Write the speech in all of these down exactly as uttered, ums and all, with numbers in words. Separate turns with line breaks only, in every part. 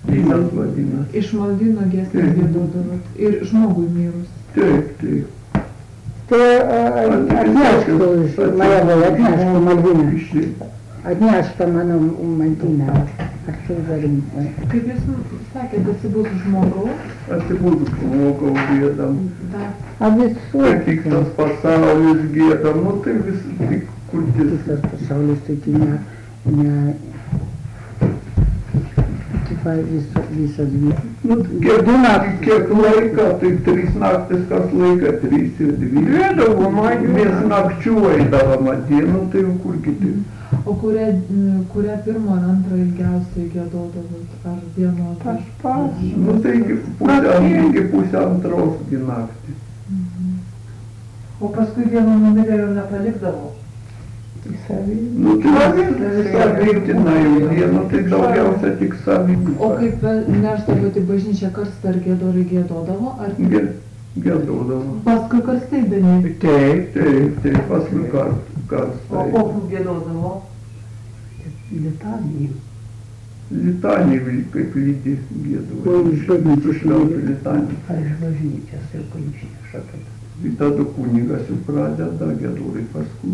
Vynas vadinasi.
Iš maldyno giesmės giedodavot ir žmogui mirus.
Taip, taip.
Tai atneštų iš Majavoje, atneštų maldyną. Atneštų mano maldyną. Atsivarinti.
Kaip jūs sakėte, atsibus žmogaus?
Atsibus žmogaus giedam.
A visur.
Tai tik tas pasaulis giedam, nu tai vis tik kurtis.
Visas pasaulis tai tai ne, ne, taip visas, visas vietas.
Nu, kiek, kiek laika, tai trys naktis, kas laika, trys ir dvi. Giedavo, mes nakčių eidavom dienų, tai jau kur kiti.
O kurią, kurią pirmą ar antrą ilgiausiai giedodavot? Ar dieną?
Tas pats.
Nu tai iki pusę, iki pusę antros gi naktį.
Mhm.
O paskui vieno numirėjo nepalikdavo.
Nu tai savytinai jau dieną, tai daugiausia tik savytinai.
O kaip nešdavot į bažnyčią karstą, ar giedorai giedodavo? Ar...
Giedodavo.
Paskui karstai beveik.
Taip, taip, taip, paskui karstai.
O kokių giedodavo?
Litanijų.
Litanijų kaip lydi giedodavo.
O iš bažnyčios
litanijų.
Ar iš bažnyčios jau kai išneša tai.
Ir tada kunigas jau pradeda, giedorai paskui.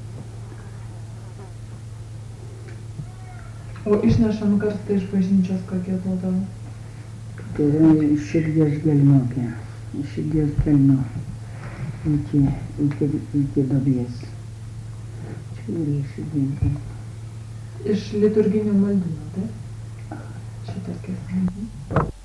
O išnešant karstą iš bažnyčios, ką giedodavo?
Tai yra iš širdies gelmių, iš širdies gelmių iki, iki, iki duobės. Čia yra iš širdies gelmių.
Iš liturginio maldyno, taip? Šitas giesmės.